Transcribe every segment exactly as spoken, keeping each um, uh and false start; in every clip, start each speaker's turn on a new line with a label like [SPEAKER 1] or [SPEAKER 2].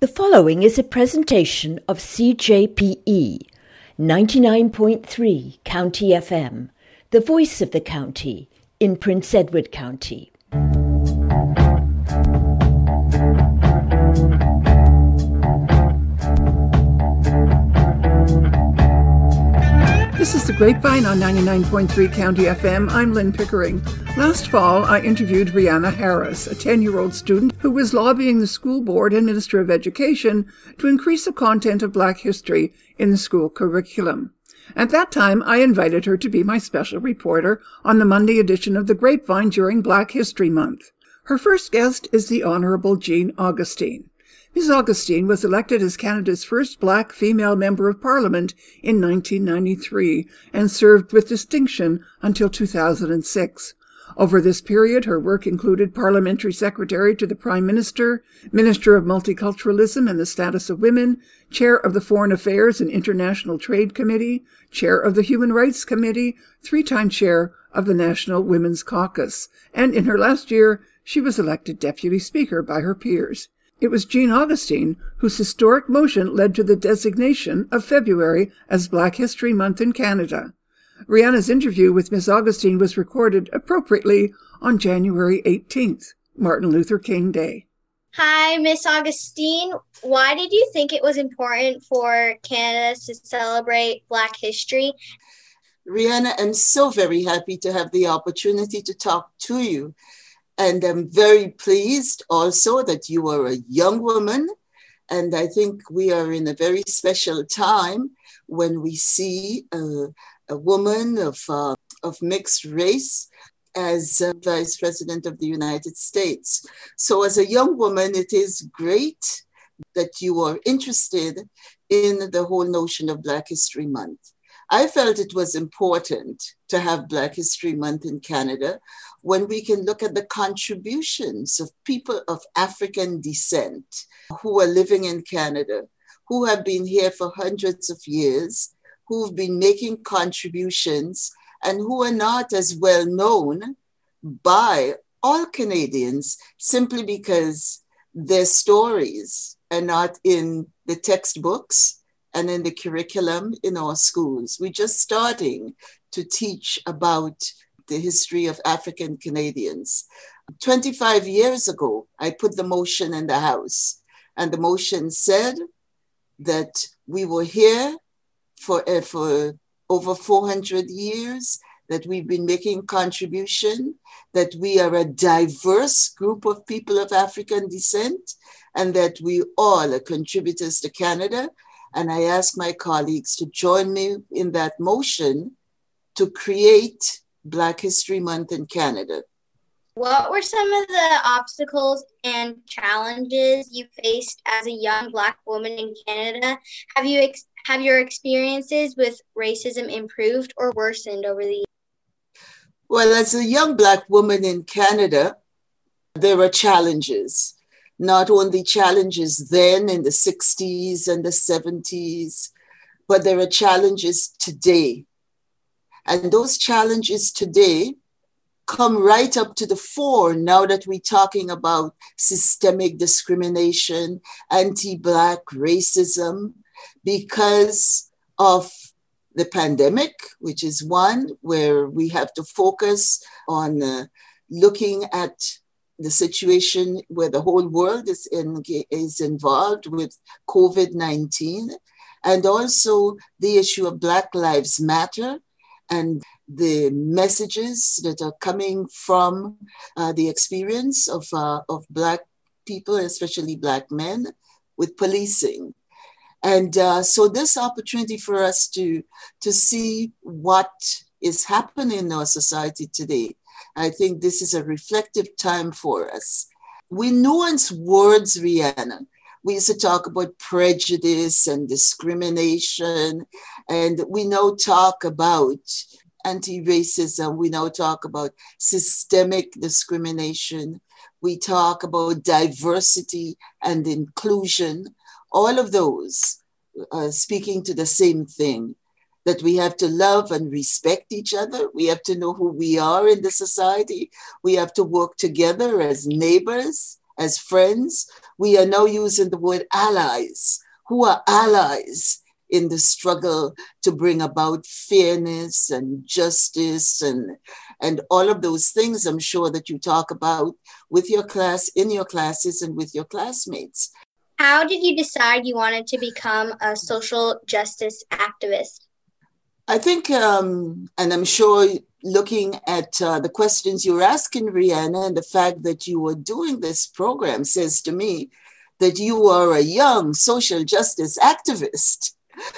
[SPEAKER 1] The following is a presentation of C J P E, ninety-nine point three County F M, the voice of the county in Prince Edward County.
[SPEAKER 2] This is The Grapevine on ninety-nine point three County F M. I'm Lynn Pickering. Last fall, I interviewed Rihanna Harris, a ten-year-old student who was lobbying the school board and Minister of Education to increase the content of Black history in the school curriculum. At that time, I invited her to be my special reporter on the Monday edition of The Grapevine during Black History Month. Her first guest is the Honourable Jean Augustine. Miz Augustine was elected as Canada's first Black female Member of Parliament in nineteen ninety-three and served with distinction until two thousand six. Over this period, her work included Parliamentary Secretary to the Prime Minister, Minister of Multiculturalism and the Status of Women, Chair of the Foreign Affairs and International Trade Committee, Chair of the Human Rights Committee, three-time Chair of the National Women's Caucus, and in her last year, she was elected Deputy Speaker by her peers. It was Jean Augustine whose historic motion led to the designation of February as Black History Month in Canada. Rihanna's interview with Miz Augustine was recorded appropriately on January eighteenth, Martin Luther King Day.
[SPEAKER 3] Hi, Miss Augustine. Why did you think it was important for Canada to celebrate Black history?
[SPEAKER 4] Rihanna, I'm so very happy to have the opportunity to talk to you. And I'm very pleased also that you are a young woman. And I think we are in a very special time when we see a, a woman of, uh, of mixed race as uh, Vice President of the United States. So as a young woman, it is great that you are interested in the whole notion of Black History Month. I felt it was important to have Black History Month in Canada when we can look at the contributions of people of African descent who are living in Canada, who have been here for hundreds of years, who've been making contributions and who are not as well known by all Canadians simply because their stories are not in the textbooks and in the curriculum in our schools. We're just starting to teach about the history of African Canadians. twenty-five years ago, I put the motion in the House, and the motion said that we were here for, uh, for over four hundred years, that we've been making contribution, that we are a diverse group of people of African descent, and that we all are contributors to Canada. And I asked my colleagues to join me in that motion to create Black History Month in Canada.
[SPEAKER 3] What were some of the obstacles and challenges you faced as a young Black woman in Canada? Have you ex- have your experiences with racism improved or worsened over the years?
[SPEAKER 4] Well, as a young Black woman in Canada, there are challenges. Not only challenges then in the sixties and the seventies, but there are challenges today. And those challenges today come right up to the fore now that we're talking about systemic discrimination, anti-Black racism, because of the pandemic, which is one where we have to focus on uh, looking at the situation where the whole world is, in, is involved with COVID nineteen, and also the issue of Black Lives Matter and the messages that are coming from uh, the experience of, uh, of Black people, especially Black men, with policing. And uh, so this opportunity for us to, to see what is happening in our society today, I think this is a reflective time for us. We nuance words, Rihanna. We used to talk about prejudice and discrimination, and we now talk about anti-racism. We now talk about systemic discrimination. We talk about diversity and inclusion. All of those uh, speaking to the same thing, that we have to love and respect each other. We have to know who we are in the society. We have to work together as neighbors, as friends. We are now using the word allies. Who are allies in the struggle to bring about fairness and justice and, and all of those things I'm sure that you talk about with your class, in your classes and with your classmates.
[SPEAKER 3] How did you decide you wanted to become a social justice activist?
[SPEAKER 4] I think, um, and I'm sure looking at uh, the questions you were asking, Rihanna, and the fact that you were doing this program says to me that you are a young social justice activist,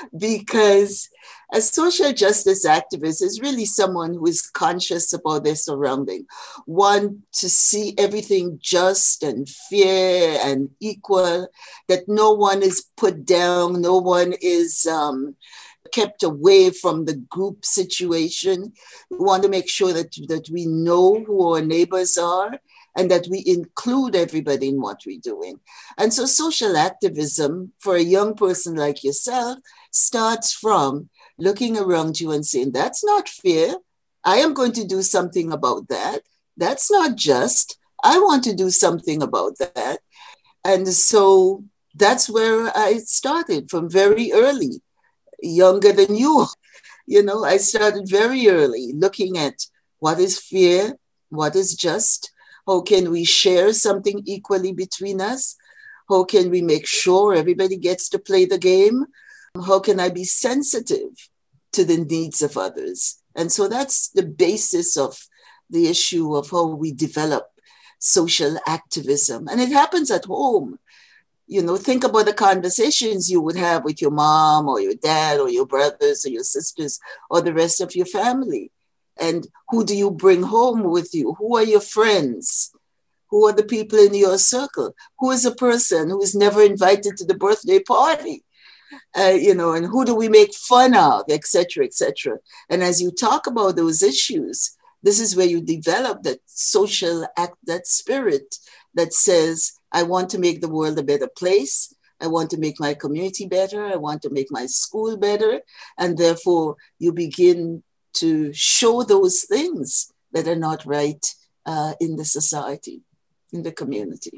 [SPEAKER 4] because a social justice activist is really someone who is conscious about their surrounding, want to see everything just and fair and equal, that no one is put down, no one is um, kept away from the group situation. We want to make sure that, that we know who our neighbors are and that we include everybody in what we're doing. And so social activism for a young person like yourself starts from looking around you and saying, that's not fair. I am going to do something about that. That's not just. I want to do something about that. And so that's where I started from very early, younger than you. You know, I started very early looking at what is fair, what is just, how can we share something equally between us? How can we make sure everybody gets to play the game? How can I be sensitive to the needs of others? And so that's the basis of the issue of how we develop social activism. And it happens at home. You know, think about the conversations you would have with your mom or your dad or your brothers or your sisters or the rest of your family. And who do you bring home with you? Who are your friends? Who are the people in your circle? Who is a person who is never invited to the birthday party? Uh, you know, and who do we make fun of, et cetera, et cetera. And as you talk about those issues, this is where you develop that social act, that spirit that says, I want to make the world a better place. I want to make my community better. I want to make my school better. And therefore, you begin to show those things that are not right uh, in the society, in the community.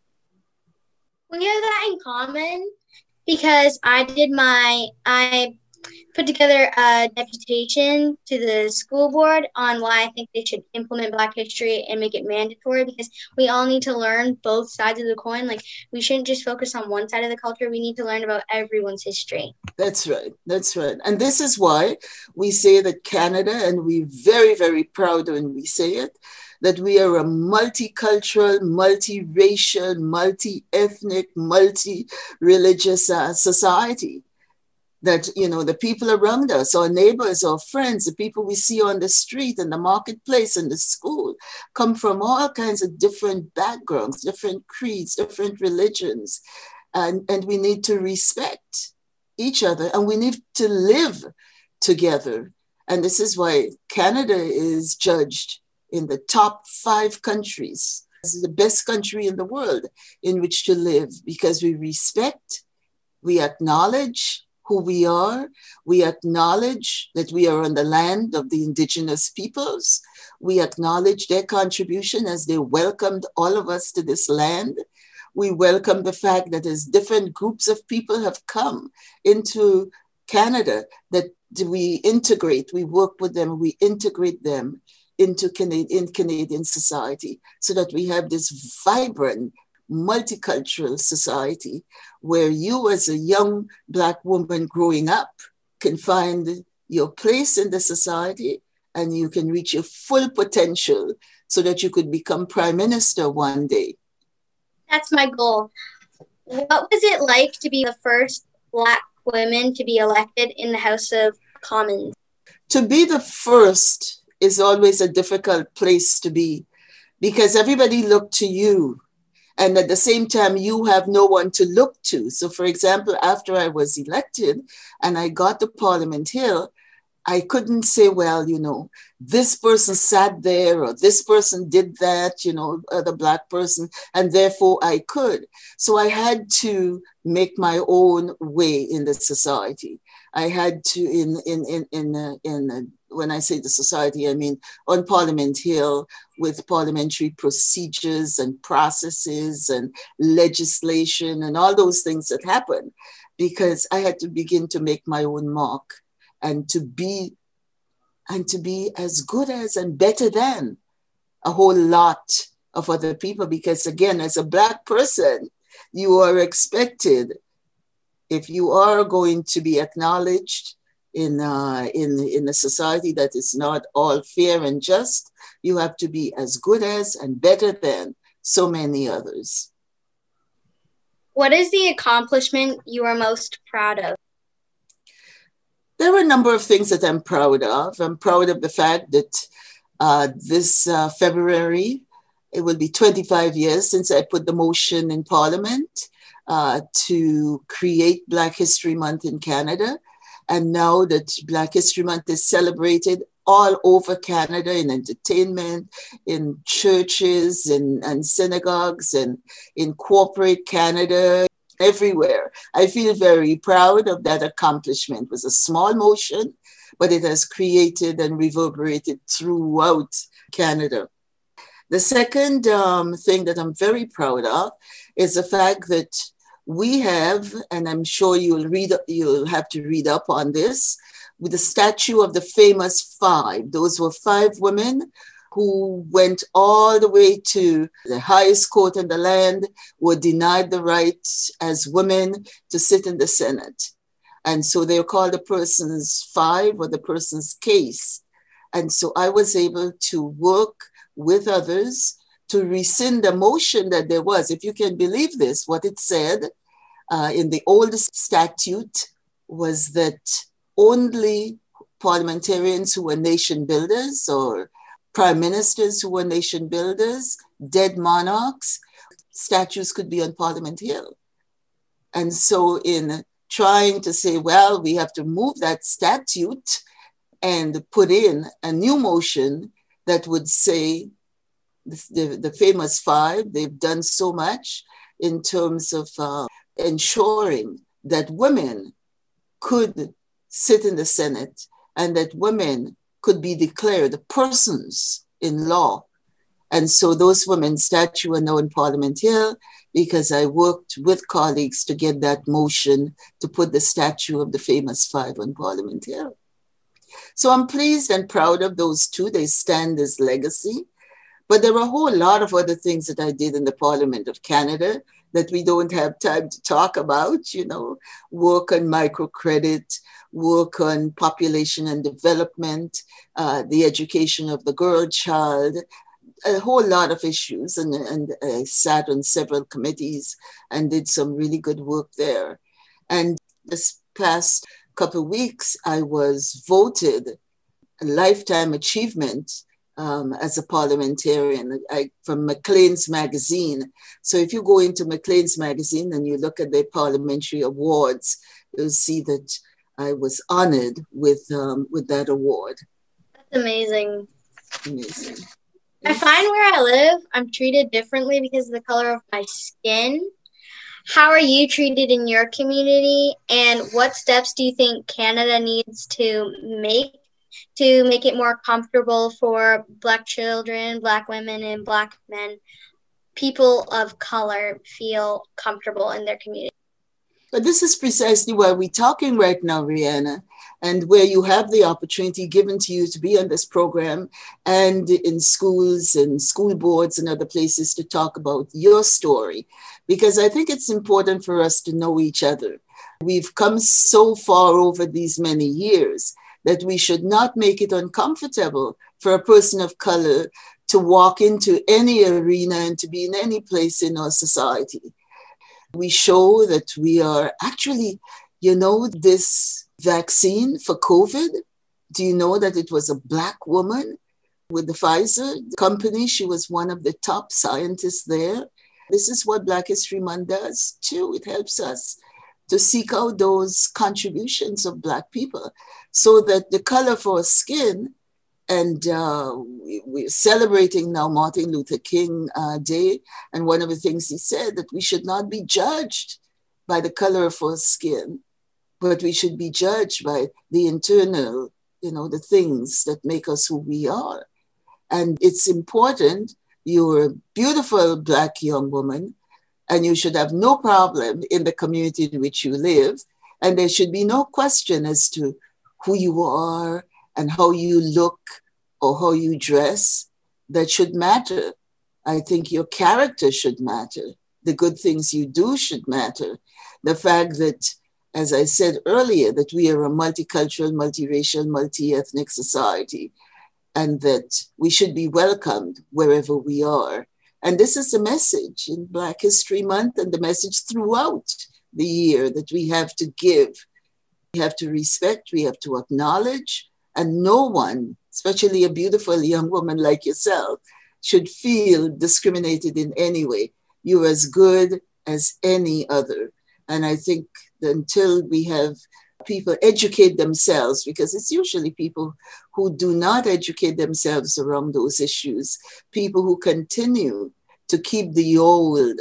[SPEAKER 3] We have that in common because I did my, I put together a deputation to the school board on why I think they should implement Black history and make it mandatory, because we all need to learn both sides of the coin. Like, we shouldn't just focus on one side of the culture. We need to learn about everyone's history.
[SPEAKER 4] That's right. That's right. And this is why we say that Canada, and we're very, very proud when we say it, that we are a multicultural, multiracial, multi-ethnic, multi-religious uh, society. That, you know, the people around us, our neighbors, our friends, the people we see on the street and the marketplace and the school come from all kinds of different backgrounds, different creeds, different religions. And, and we need to respect each other and we need to live together. And this is why Canada is judged in the top five countries as the best country in the world in which to live, because we respect, we acknowledge who we are. We acknowledge that we are on the land of the indigenous peoples. We acknowledge their contribution as they welcomed all of us to this land. We welcome the fact that as different groups of people have come into Canada, that we integrate, we work with them, we integrate them into Canadian, Canadian society so that we have this vibrant, multicultural society where you as a young Black woman growing up can find your place in the society and you can reach your full potential so that you could become Prime Minister one day.
[SPEAKER 3] That's my goal. What was it like to be the first Black woman to be elected in the House of Commons?
[SPEAKER 4] To be the first is always a difficult place to be because everybody looked to you. And at the same time, you have no one to look to. So for example, after I was elected and I got to Parliament Hill, I couldn't say, well, you know, this person sat there or this person did that, you know, the Black person, and therefore I could. So I had to make my own way in the society. I had to, in, in, in, in, uh, in uh, when I say the society, I mean on Parliament Hill with parliamentary procedures and processes and legislation and all those things that happen, because I had to begin to make my own mark. And to be, and to be as good as and better than a whole lot of other people. Because again, as a Black person, you are expected, if you are going to be acknowledged in uh, in in a society that is not all fair and just, you have to be as good as and better than so many others.
[SPEAKER 3] What is the accomplishment you are most proud of?
[SPEAKER 4] There are a number of things that I'm proud of. I'm proud of the fact that uh, this uh, February, it will be twenty-five years since I put the motion in Parliament uh, to create Black History Month in Canada. And now that Black History Month is celebrated all over Canada in entertainment, in churches, in, and synagogues, and in corporate Canada, everywhere. I feel very proud of that accomplishment. It was a small motion, but it has created and reverberated throughout Canada. The second um, thing that I'm very proud of is the fact that we have, and I'm sure you'll read, you'll have to read up on this, with the statue of the famous five. Those were five women who went all the way to the highest court in the land, were denied the right as women to sit in the Senate. And so they're called the person's five or the person's case. And so I was able to work with others to rescind a motion that there was. If you can believe this, what it said uh, in the old statute was that only parliamentarians who were nation builders or prime ministers who were nation builders, dead monarchs, statues could be on Parliament Hill. And so in trying to say, well, we have to move that statute and put in a new motion that would say the, the, the famous five, they've done so much in terms of uh, ensuring that women could sit in the Senate and that women could be declared persons in law. And so those women's statue are now in Parliament Hill because I worked with colleagues to get that motion to put the statue of the famous five on Parliament Hill. So I'm pleased and proud of those two. They stand as legacy. But there are a whole lot of other things that I did in the Parliament of Canada that we don't have time to talk about, you know, work on microcredit, work on population and development, uh, the education of the girl child, a whole lot of issues. And, and I sat on several committees and did some really good work there. And this past couple of weeks, I was voted a lifetime achievement Um, as a parliamentarian I, from Maclean's magazine. So if you go into Maclean's magazine and you look at their parliamentary awards, you'll see that I was honored with um, with that award.
[SPEAKER 3] That's amazing.
[SPEAKER 4] Amazing.
[SPEAKER 3] I yes. find where I live, I'm treated differently because of the color of my skin. How are you treated in your community? And what steps do you think Canada needs to make to make it more comfortable for Black children, Black women, and Black men, people of color, feel comfortable in their community?
[SPEAKER 4] But this is precisely why we're talking right now, Rihanna, and where you have the opportunity given to you to be on this program and in schools and school boards and other places to talk about your story, because I think it's important for us to know each other. We've come so far over these many years that we should not make it uncomfortable for a person of color to walk into any arena and to be in any place in our society. We show that we are actually, you know, this vaccine for COVID, do you know that it was a Black woman with the Pfizer company? She was one of the top scientists there. This is what Black History Month does too. It helps us to seek out those contributions of Black people so that the color of our skin, and uh, we, we're celebrating now Martin Luther King uh, Day, and one of the things he said that we should not be judged by the color of our skin, but we should be judged by the internal, you know, the things that make us who we are. And it's important. You're a beautiful Black young woman, and you should have no problem in the community in which you live. And there should be no question as to who you are and how you look or how you dress. That should matter. I think your character should matter. The good things you do should matter. The fact that, as I said earlier, that we are a multicultural, multiracial, multi-ethnic society, and that we should be welcomed wherever we are. And this is the message in Black History Month and the message throughout the year that we have to give. We have to respect, we have to acknowledge, and no one, especially a beautiful young woman like yourself, should feel discriminated in any way. You're as good as any other. And I think that until we have people educate themselves, because it's usually people who do not educate themselves around those issues, people who continue to keep the old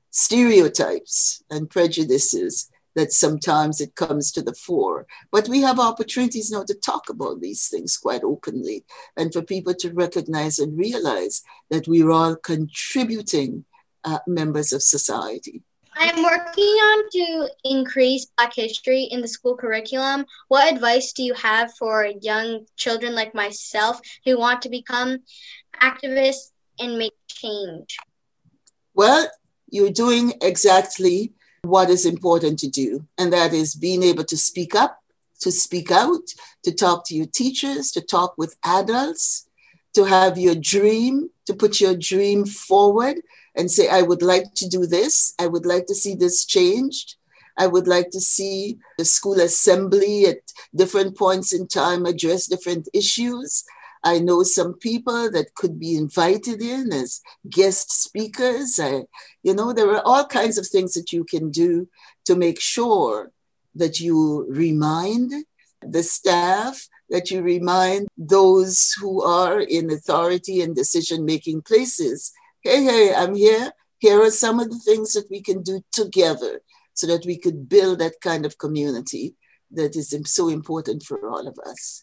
[SPEAKER 4] stereotypes and prejudices that sometimes it comes to the fore. But we have opportunities now to talk about these things quite openly, and for people to recognize and realize that we're all contributing uh, members of society.
[SPEAKER 3] I'm working on to increase Black history in the school curriculum. What advice do you have for young children like myself who want to become activists and make change?
[SPEAKER 4] Well, you're doing exactly what is important to do, and that is being able to speak up, to speak out, to talk to your teachers, to talk with adults, to have your dream, to put your dream forward and say, I would like to do this. I would like to see this changed. I would like to see the school assembly at different points in time address different issues. I know some people that could be invited in as guest speakers. I, you know, there are all kinds of things that you can do to make sure that you remind the staff, that you remind those who are in authority and decision-making places, hey, hey, I'm here. Here are some of the things that we can do together so that we could build that kind of community that is so important for all of us.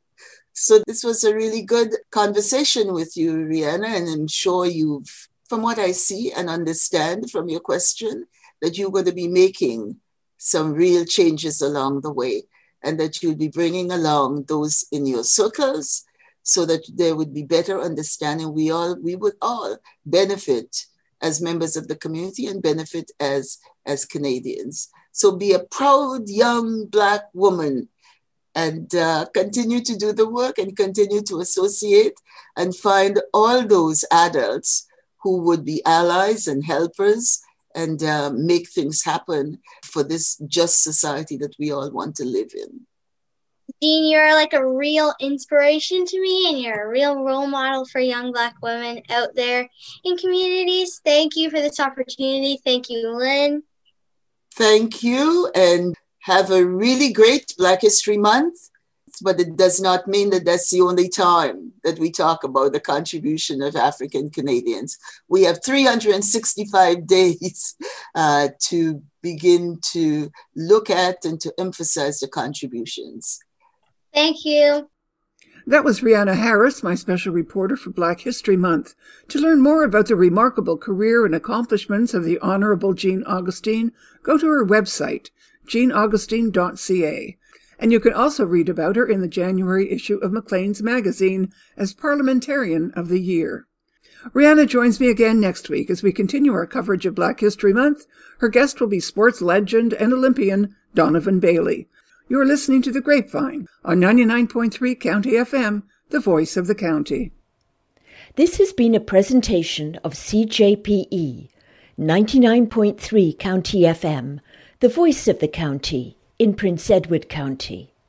[SPEAKER 4] So this was a really good conversation with you, Rihanna, and I'm sure you've, from what I see and understand from your question, that you're going to be making some real changes along the way, and that you'll be bringing along those in your circles so that there would be better understanding. We all, we would all benefit as members of the community and benefit as, as Canadians. So be a proud young Black woman and uh, continue to do the work and continue to associate and find all those adults who would be allies and helpers and uh, make things happen for this just society that we all want to live in.
[SPEAKER 3] Jean, you're like a real inspiration to me, and you're a real role model for young Black women out there in communities. Thank you for this opportunity. Thank you, Lynn.
[SPEAKER 4] Thank you, and have a really great Black History Month. But it does not mean that that's the only time that we talk about the contribution of African Canadians. We have three hundred sixty-five days uh, to begin to look at and to emphasize the contributions.
[SPEAKER 3] Thank you.
[SPEAKER 2] That was Rihanna Harris, my special reporter for Black History Month. To learn more about the remarkable career and accomplishments of the Honorable Jean Augustine, go to her website, jean augustine dot c a. And you can also read about her in the January issue of Maclean's magazine as Parliamentarian of the Year. Rihanna joins me again next week as we continue our coverage of Black History Month. Her guest will be sports legend and Olympian Donovan Bailey. You're listening to The Grapevine on ninety-nine point three County F M, the voice of the county.
[SPEAKER 1] This has been a presentation of C J P E, ninety-nine point three County F M, the voice of the county in Prince Edward County.